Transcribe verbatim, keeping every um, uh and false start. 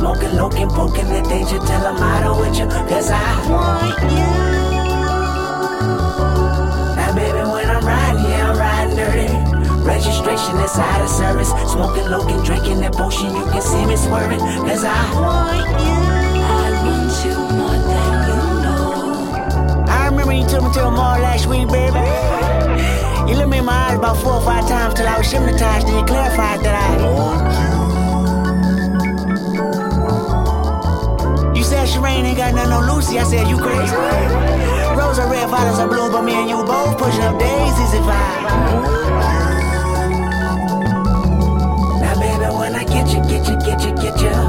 Smoking, looking, poking the danger till I'm out with you. Cause I want you. Now baby, when I'm riding, yeah, I'm riding dirty. Registration is out of service. Smoking, looking, drinking that potion. You can see me swerving. Cause I want you. I want you more than you know. I remember you took me to a mall last week, baby. You looked me in my eyes about four or five times till I was hypnotized. Then you clarified that I want you. You said Sherane ain't got nothing on Lucy. I said, you crazy. Rose are red, violets are blue, but me and you both pushing up daisies if I. Now baby, when I get you, get you, get you, get you